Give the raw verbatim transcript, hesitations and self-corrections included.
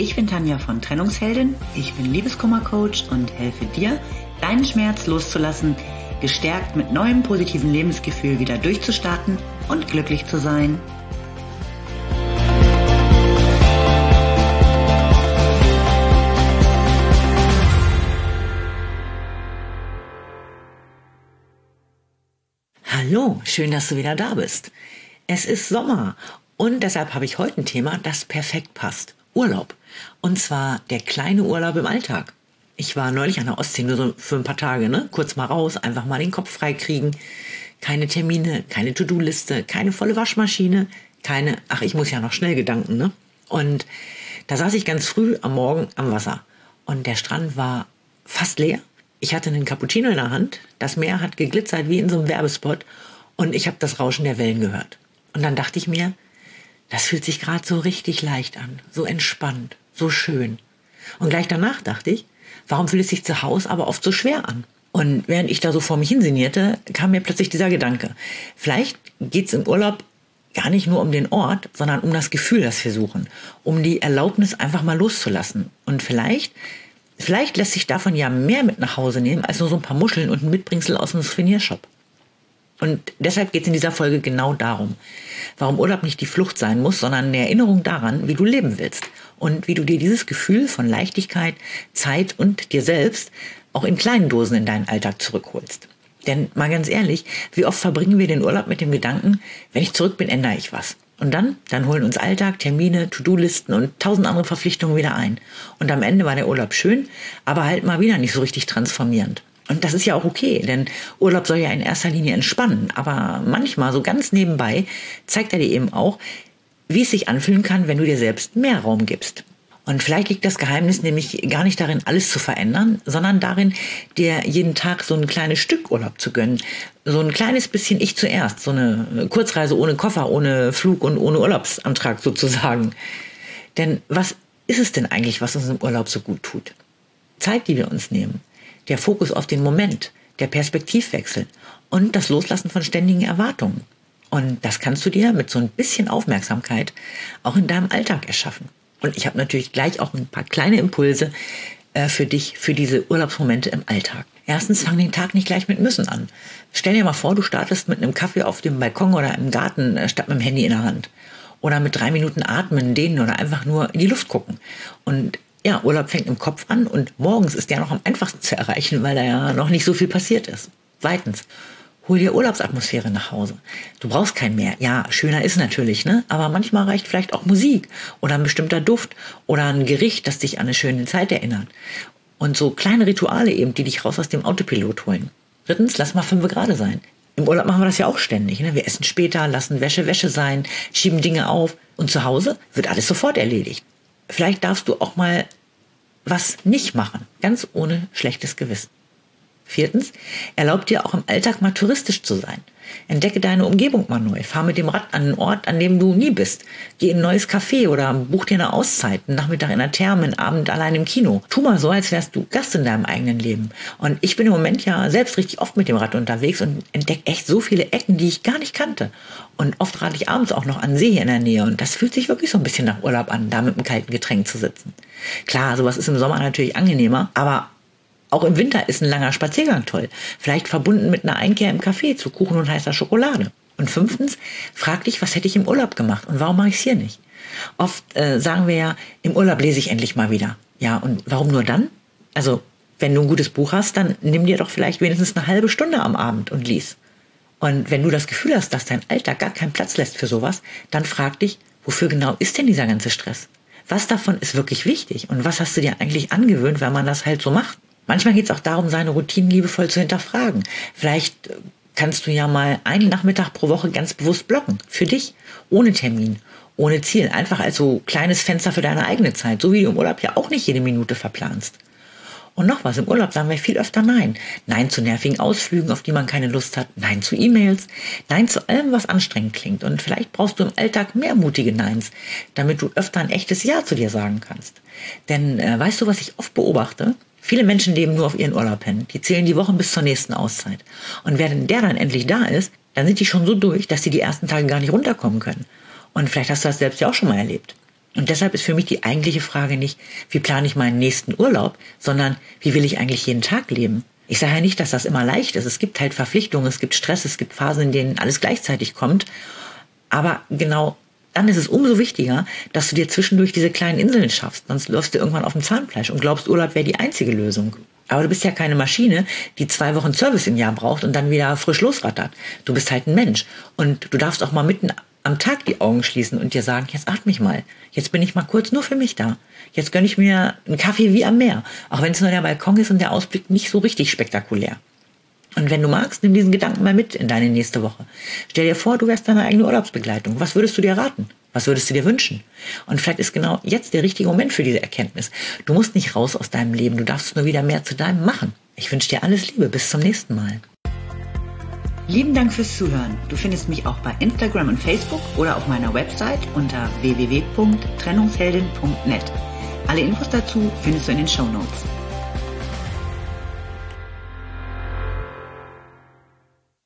Ich bin Tanja von Trennungsheldin, ich bin Liebeskummer-Coach und helfe dir, deinen Schmerz loszulassen, gestärkt mit neuem positiven Lebensgefühl wieder durchzustarten und glücklich zu sein. Hallo, schön, dass du wieder da bist. Es ist Sommer und deshalb habe ich heute ein Thema, das perfekt passt. Urlaub. Und zwar der kleine Urlaub im Alltag. Ich war neulich an der Ostsee, nur so für ein paar Tage, ne? Kurz mal raus, einfach mal den Kopf frei kriegen. Keine Termine, keine To-Do-Liste, keine volle Waschmaschine, keine, ach, ich muss ja noch schnell Gedanken, ne? Und da saß ich ganz früh am Morgen am Wasser und der Strand war fast leer. Ich hatte einen Cappuccino in der Hand, das Meer hat geglitzert wie in so einem Werbespot und ich habe das Rauschen der Wellen gehört. Und dann dachte ich mir, das fühlt sich gerade so richtig leicht an, so entspannt, so schön. Und gleich danach dachte ich, warum fühlt es sich zu Hause aber oft so schwer an? Und während ich da so vor mich hinsinnierte, kam mir plötzlich dieser Gedanke, vielleicht geht es im Urlaub gar nicht nur um den Ort, sondern um das Gefühl, das wir suchen, um die Erlaubnis einfach mal loszulassen. Und vielleicht, vielleicht lässt sich davon ja mehr mit nach Hause nehmen, als nur so ein paar Muscheln und ein Mitbringsel aus dem Souvenirshop. Und deshalb geht es in dieser Folge genau darum, warum Urlaub nicht die Flucht sein muss, sondern eine Erinnerung daran, wie du leben willst und wie du dir dieses Gefühl von Leichtigkeit, Zeit und dir selbst auch in kleinen Dosen in deinen Alltag zurückholst. Denn mal ganz ehrlich, wie oft verbringen wir den Urlaub mit dem Gedanken, wenn ich zurück bin, ändere ich was. Und dann, dann holen uns Alltag, Termine, To-Do-Listen und tausend andere Verpflichtungen wieder ein. Und am Ende war der Urlaub schön, aber halt mal wieder nicht so richtig transformierend. Und das ist ja auch okay, denn Urlaub soll ja in erster Linie entspannen. Aber manchmal, so ganz nebenbei, zeigt er dir eben auch, wie es sich anfühlen kann, wenn du dir selbst mehr Raum gibst. Und vielleicht liegt das Geheimnis nämlich gar nicht darin, alles zu verändern, sondern darin, dir jeden Tag so ein kleines Stück Urlaub zu gönnen. So ein kleines bisschen ich zuerst. So eine Kurzreise ohne Koffer, ohne Flug und ohne Urlaubsantrag sozusagen. Denn was ist es denn eigentlich, was uns im Urlaub so gut tut? Zeit, die wir uns nehmen. Der Fokus auf den Moment, der Perspektivwechsel und das Loslassen von ständigen Erwartungen. Und das kannst du dir mit so ein bisschen Aufmerksamkeit auch in deinem Alltag erschaffen. Und ich habe natürlich gleich auch ein paar kleine Impulse äh, für dich, für diese Urlaubsmomente im Alltag. Erstens, fang den Tag nicht gleich mit Müssen an. Stell dir mal vor, du startest mit einem Kaffee auf dem Balkon oder im Garten äh, statt mit dem Handy in der Hand. Oder mit drei Minuten atmen, dehnen oder einfach nur in die Luft gucken. Und ja, Urlaub fängt im Kopf an und morgens ist der noch am einfachsten zu erreichen, weil da ja noch nicht so viel passiert ist. Zweitens, hol dir Urlaubsatmosphäre nach Hause. Du brauchst kein Meer. Ja, schöner ist natürlich, ne? Aber manchmal reicht vielleicht auch Musik oder ein bestimmter Duft oder ein Gericht, das dich an eine schöne Zeit erinnert. Und so kleine Rituale eben, die dich raus aus dem Autopilot holen. Drittens, lass mal fünf gerade sein. Im Urlaub machen wir das ja auch ständig, ne? Wir essen später, lassen Wäsche Wäsche sein, schieben Dinge auf und zu Hause wird alles sofort erledigt. Vielleicht darfst du auch mal was nicht machen, ganz ohne schlechtes Gewissen. Viertens, erlaub dir auch im Alltag mal touristisch zu sein. Entdecke deine Umgebung mal neu. Fahr mit dem Rad an einen Ort, an dem du nie bist. Geh in ein neues Café oder buch dir eine Auszeit, einen Nachmittag in einer Therme, einen Abend allein im Kino. Tu mal so, als wärst du Gast in deinem eigenen Leben. Und ich bin im Moment ja selbst richtig oft mit dem Rad unterwegs und entdecke echt so viele Ecken, die ich gar nicht kannte. Und oft rate ich abends auch noch an See hier in der Nähe. Und das fühlt sich wirklich so ein bisschen nach Urlaub an, da mit einem kalten Getränk zu sitzen. Klar, sowas ist im Sommer natürlich angenehmer, aber auch im Winter ist ein langer Spaziergang toll. Vielleicht verbunden mit einer Einkehr im Café zu Kuchen und heißer Schokolade. Und fünftens, frag dich, was hätte ich im Urlaub gemacht und warum mache ich es hier nicht? Oft äh, sagen wir ja, im Urlaub lese ich endlich mal wieder. Ja, und warum nur dann? Also, wenn du ein gutes Buch hast, dann nimm dir doch vielleicht wenigstens eine halbe Stunde am Abend und lies. Und wenn du das Gefühl hast, dass dein Alltag gar keinen Platz lässt für sowas, dann frag dich, wofür genau ist denn dieser ganze Stress? Was davon ist wirklich wichtig? Und was hast du dir eigentlich angewöhnt, wenn man das halt so macht? Manchmal geht es auch darum, seine Routinen liebevoll zu hinterfragen. Vielleicht kannst du ja mal einen Nachmittag pro Woche ganz bewusst blocken. Für dich. Ohne Termin. Ohne Ziel. Einfach als so kleines Fenster für deine eigene Zeit. So wie du im Urlaub ja auch nicht jede Minute verplanst. Und noch was. Im Urlaub sagen wir viel öfter Nein. Nein zu nervigen Ausflügen, auf die man keine Lust hat. Nein zu E-Mails. Nein zu allem, was anstrengend klingt. Und vielleicht brauchst du im Alltag mehr mutige Neins, damit du öfter ein echtes Ja zu dir sagen kannst. Denn äh, weißt du, was ich oft beobachte? Viele Menschen leben nur auf ihren Urlaub hin. Die zählen die Wochen bis zur nächsten Auszeit. Und wenn der dann endlich da ist, dann sind die schon so durch, dass sie die ersten Tage gar nicht runterkommen können. Und vielleicht hast du das selbst ja auch schon mal erlebt. Und deshalb ist für mich die eigentliche Frage nicht, wie plane ich meinen nächsten Urlaub, sondern wie will ich eigentlich jeden Tag leben? Ich sage ja nicht, dass das immer leicht ist. Es gibt halt Verpflichtungen, es gibt Stress, es gibt Phasen, in denen alles gleichzeitig kommt. Aber genau dann ist es umso wichtiger, dass du dir zwischendurch diese kleinen Inseln schaffst. Sonst läufst du irgendwann auf dem Zahnfleisch und glaubst, Urlaub wäre die einzige Lösung. Aber du bist ja keine Maschine, die zwei Wochen Service im Jahr braucht und dann wieder frisch losrattert. Du bist halt ein Mensch. Und du darfst auch mal mitten am Tag die Augen schließen und dir sagen, jetzt atme ich mal. Jetzt bin ich mal kurz nur für mich da. Jetzt gönne ich mir einen Kaffee wie am Meer. Auch wenn es nur der Balkon ist und der Ausblick nicht so richtig spektakulär. Und wenn du magst, nimm diesen Gedanken mal mit in deine nächste Woche. Stell dir vor, du wärst deine eigene Urlaubsbegleitung. Was würdest du dir raten? Was würdest du dir wünschen? Und vielleicht ist genau jetzt der richtige Moment für diese Erkenntnis. Du musst nicht raus aus deinem Leben, du darfst nur wieder mehr zu deinem machen. Ich wünsche dir alles Liebe, bis zum nächsten Mal. Lieben Dank fürs Zuhören. Du findest mich auch bei Instagram und Facebook oder auf meiner Website unter w w w punkt trennungsheldin punkt net. Alle Infos dazu findest du in den Shownotes.